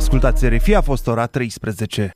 Ascultați RFI, a fost ora 13.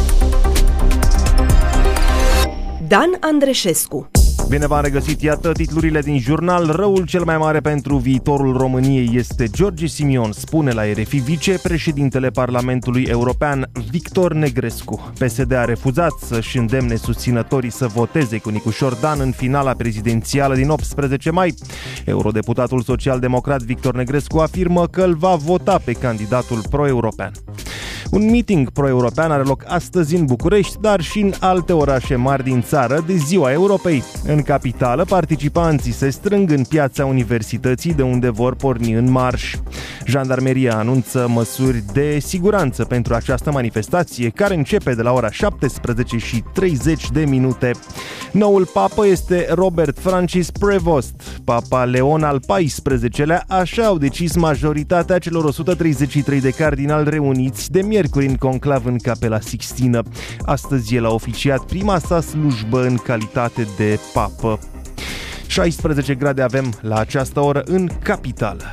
Dan Andreșescu. Bine v-am regăsit, iată titlurile din jurnal. Răul cel mai mare pentru viitorul României este George Simion, spune la RFI vicepreședintele Parlamentului European Victor Negrescu. PSD a refuzat să-și îndemne susținătorii să voteze cu Nicușor Dan în finala prezidențială din 18 mai. Eurodeputatul social-democrat Victor Negrescu afirmă că îl va vota pe candidatul pro-european. Un meeting pro-european are loc astăzi în București, dar și în alte orașe mari din țară de Ziua Europei. În capitală, participanții se strâng în piața Universității, de unde vor porni în marș. Jandarmeria anunță măsuri de siguranță pentru această manifestație, care începe de la ora 17:30. Noul papă este Robert Francis Prevost, papa Leon al XIV-lea, așa au decis majoritatea celor 133 de cardinali reuniți de miercuri în conclav în Capela Sixtină. Astăzi el a oficiat prima sa slujbă în calitate de papă. 16 grade avem la această oră în capitală.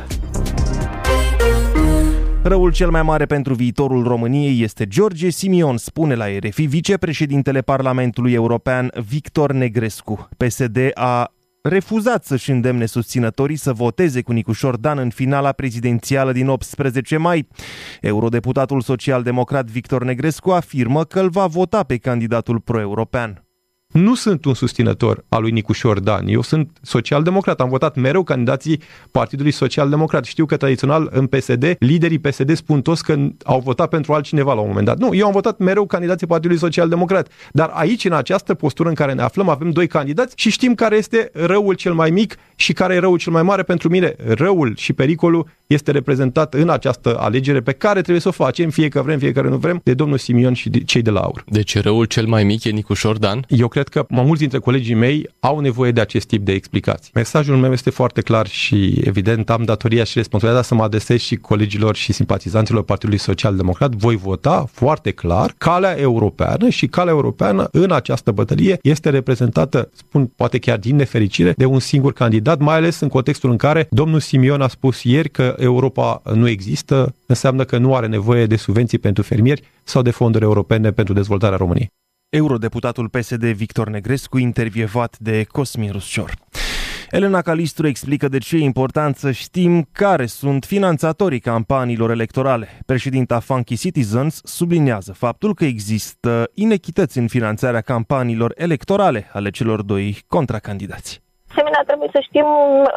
Răul cel mai mare pentru viitorul României este George Simion, spune la RFI vicepreședintele Parlamentului European Victor Negrescu. PSD a refuzat să-și îndemne susținătorii să voteze cu Nicușor Dan în finala prezidențială din 18 mai. Eurodeputatul social-democrat Victor Negrescu afirmă că îl va vota pe candidatul pro-european. Nu sunt un susținător al lui Nicușor Dan. Eu sunt social-democrat. Am votat mereu candidații Partidului Social-Democrat. Știu că tradițional în PSD, liderii PSD spun toți că au votat pentru altcineva la un moment dat. Nu, eu am votat mereu candidații Partidului Social-Democrat. Dar aici, în această postură în care ne aflăm, avem doi candidați și știm care este răul cel mai mic și care e răul cel mai mare. Pentru mine, răul și pericolul este reprezentat în această alegere pe care trebuie să o facem, fie că vrem, fie că nu vrem, de domnul Simion și de cei de la AUR. Deci răul cel mai mic e Nicușor Dan? Eu cred că mai mulți dintre colegii mei au nevoie de acest tip de explicații. Mesajul meu este foarte clar și evident am datoria și responsabilitatea să mă adresez și colegilor și simpatizanților Partidului Social-Democrat. Voi vota foarte clar calea europeană și calea europeană în această bătălie este reprezentată, spun poate chiar din nefericire, de un singur candidat, mai ales în contextul în care domnul Simion a spus ieri că Europa nu există, înseamnă că nu are nevoie de subvenții pentru fermieri sau de fonduri europene pentru dezvoltarea României. Eurodeputatul PSD Victor Negrescu, intervievat de Cosmin Ruscior. Elena Calistru explică de ce e important să știm care sunt finanțatorii campaniilor electorale. Președinta Funky Citizens subliniază faptul că există inechități în finanțarea campaniilor electorale ale celor doi contracandidați. Asemenea, trebuie să știm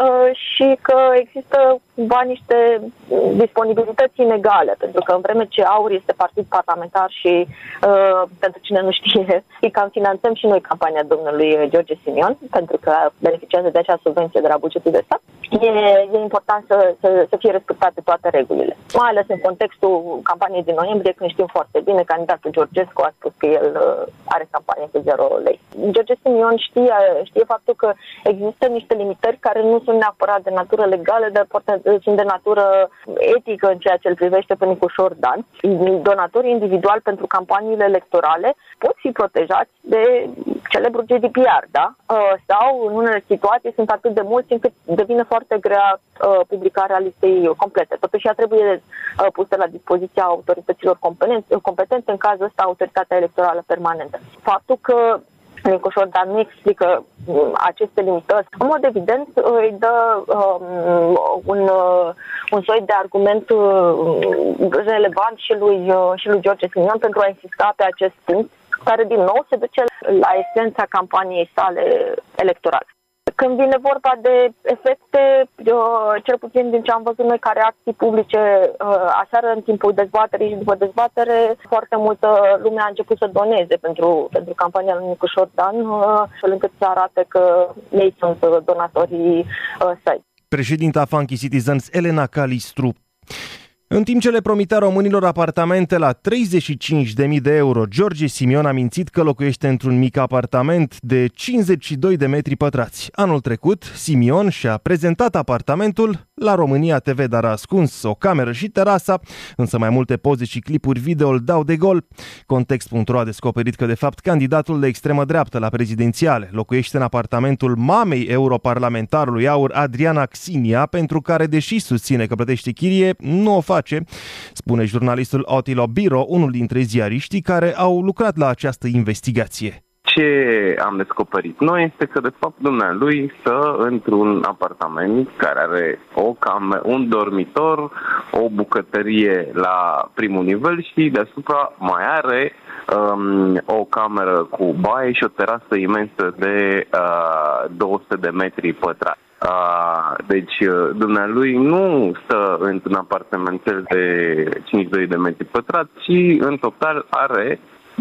și că există niște disponibilități inegale, pentru că în vreme ce AUR este partid parlamentar și, pentru cine nu știe, cam finanțăm și noi campania domnului George Simion, pentru că beneficiază de acea subvenție de la bugetul de stat, e important să fie respectate toate regulile. Mai ales în contextul campaniei din noiembrie, când știm foarte bine, candidatul Georgescu a spus că el are campanie pe 0 lei. George Simion știe faptul că există niște limitări care nu sunt neapărat de natură legală, dar sunt de natură etică în ceea ce îl privește pe Nicușor Dan. Donatorii individuali pentru campaniile electorale pot fi protejați de celebrul GDPR, da? Sau în unele situații sunt atât de mulți încât devine foarte grea publicarea listei complete. Totuși ea trebuie pusă la dispoziția autorităților competente, în cazul ăsta autoritatea electorală permanentă. Faptul că Nicușor Dan nu explică aceste limitări, în mod evident îi dă un soi de argument relevant și lui George Simion pentru a insista pe acest punct, care din nou se duce la esența campaniei sale electorale. Când vine vorba de efecte, cel puțin din ce am văzut noi ca reacții publice aseară în timpul dezbaterii și după dezbatere, foarte multă lume a început să doneze pentru campania lui Nicușor Dan, astfel încât să arate că ei sunt donatorii săi. Președinta Funky Citizens Elena Calistru. În timp ce le promitea românilor apartamente la 35.000 de euro, George Simion a mințit că locuiește într-un mic apartament de 52 de metri pătrați. Anul trecut, Simion și-a prezentat apartamentul La România TV dar a ascuns o cameră și terasa, însă mai multe poze și clipuri video îl dau de gol. Context.ro a descoperit că de fapt candidatul de extremă dreaptă la prezidențiale locuiește în apartamentul mamei europarlamentarului AUR Adriana Axinia, pentru care, deși susține că plătește chirie, nu o face, spune jurnalistul Attila Biro, unul dintre ziariștii care au lucrat la această investigație. Ce am descoperit noi este că, de fapt, dumnealui stă într-un apartament care are un dormitor, o bucătărie la primul nivel și deasupra mai are o cameră cu baie și o terasă imensă de 200 de metri pătrați. Deci, dumnealui nu stă într-un apartamentel de 52 de metri pătrați, ci în total are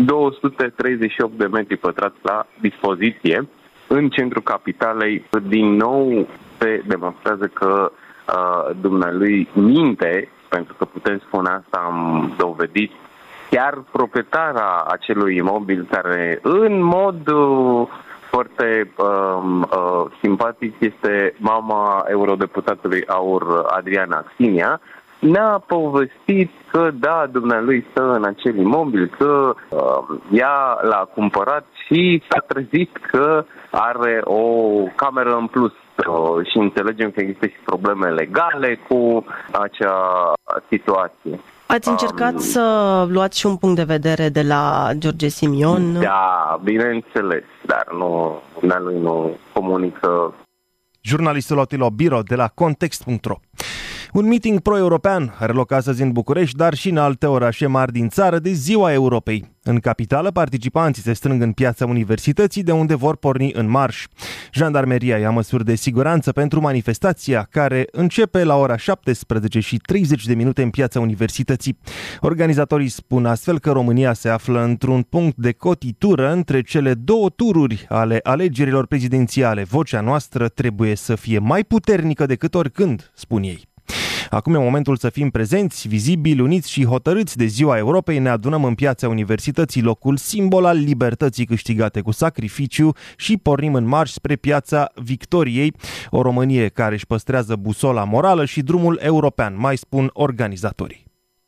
238 de metri pătrați la dispoziție în centrul capitalei. Din nou se demonstrează că dumnealui minte, pentru că putem spune asta, am dovedit. Chiar proprietara acelui imobil, care în mod foarte simpatic este mama eurodeputatului AUR Adriana Axinia, ne-a povestit că da, dumnealui stă în acel imobil, că ea l-a cumpărat și s-a trezit că are o cameră în plus și înțelegem că există și probleme legale cu acea situație. Ați încercat să luați și un punct de vedere de la George Simion? Da, bineînțeles, dar dumnealui nu comunică. Jurnalistul Attila Biro de la Context.ro. Un meeting pro-european are loc astăzi în București, dar și în alte orașe mari din țară, de Ziua Europei. În capitală, participanții se strâng în piața Universității, de unde vor porni în marș. Jandarmeria ia măsuri de siguranță pentru manifestația, care începe la ora 17:30 în piața Universității. Organizatorii spun astfel că România se află într-un punct de cotitură între cele două tururi ale alegerilor prezidențiale. Vocea noastră trebuie să fie mai puternică decât oricând, spun ei. Acum e momentul să fim prezenți, vizibili, uniți și hotărâți de Ziua Europei. Ne adunăm în piața Universității, locul simbol al libertății câștigate cu sacrificiu, și pornim în marș spre piața Victoriei, o Românie care își păstrează busola morală și drumul european, mai spun organizatorii.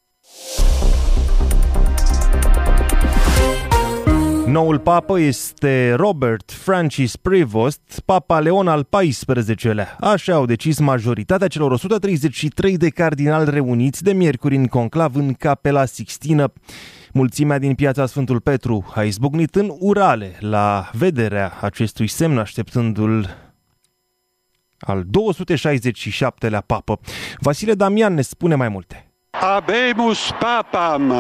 Noul papă este Robert Francis Prevost, papa Leon al XIV-lea. Așa au decis majoritatea celor 133 de cardinali reuniți de miercuri în conclav în Capela Sixtină. Mulțimea din piața Sfântul Petru a izbucnit în urale la vederea acestui semn, așteptându-l al 267-lea papă. Vasile Damian ne spune mai multe. Habemus papam!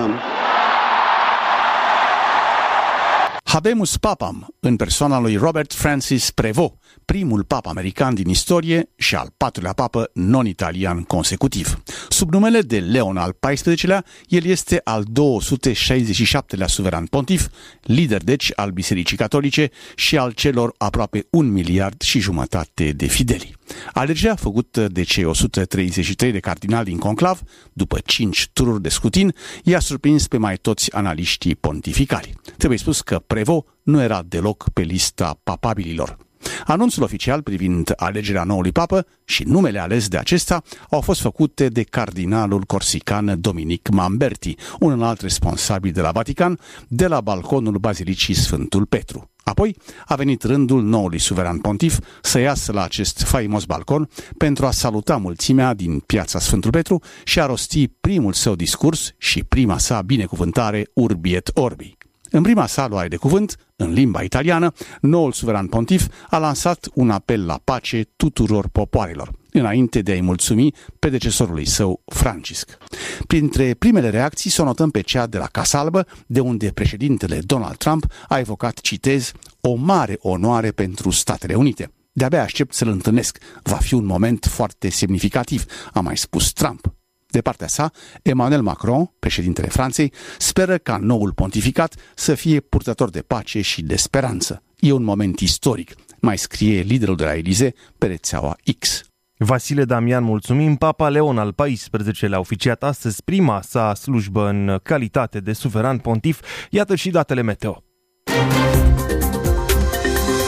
Habemus Papam, în persoana lui Robert Francis Prevost, primul pap american din istorie și al patrulea papă non-italian consecutiv. Sub numele de Leon al XIV-lea, el este al 267-lea suveran pontif, lider deci al Bisericii Catolice și al celor aproape 1,5 miliarde de fideli. Alegerea făcută de cei 133 de cardinali din conclav, după 5 tururi de scrutin, i-a surprins pe mai toți analiștii pontificali. Trebuie spus că Prevost nu era deloc pe lista papabililor. Anunțul oficial privind alegerea noului papă și numele ales de acesta au fost făcute de cardinalul corsican Dominic Mamberti, un înalt responsabil de la Vatican, de la balconul Bazilicii Sfântul Petru. Apoi a venit rândul noului suveran pontif să iasă la acest faimos balcon pentru a saluta mulțimea din piața Sfântul Petru și a rosti primul său discurs și prima sa binecuvântare Urbi et Orbi. În prima sa luare de cuvânt, în limba italiană, noul suveran pontif a lansat un apel la pace tuturor popoarelor, înainte de a-i mulțumi predecesorului său, Francisc. Printre primele reacții să o notăm pe cea de la Casa Albă, de unde președintele Donald Trump a evocat, citez, o mare onoare pentru Statele Unite. De-abia aștept să-l întâlnesc. Va fi un moment foarte semnificativ, a mai spus Trump. De partea sa, Emmanuel Macron, președintele Franței, speră ca noul pontificat să fie purtător de pace și de speranță. E un moment istoric, mai scrie liderul de la Elisee pe rețeaua X. Vasile Damian, mulțumim. Papa Leon al XIV-lea a oficiat astăzi prima sa slujbă în calitate de suveran pontif. Iată și datele meteo.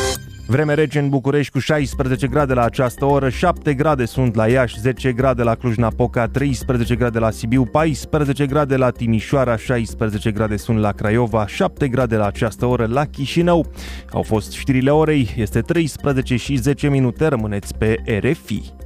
Vreme rece în București cu 16 grade la această oră, 7 grade sunt la Iași, 10 grade la Cluj-Napoca, 13 grade la Sibiu, 14 grade la Timișoara, 16 grade sunt la Craiova, 7 grade la această oră la Chișinău. Au fost știrile orei, este 13 și 10 minute, rămâneți pe RFI.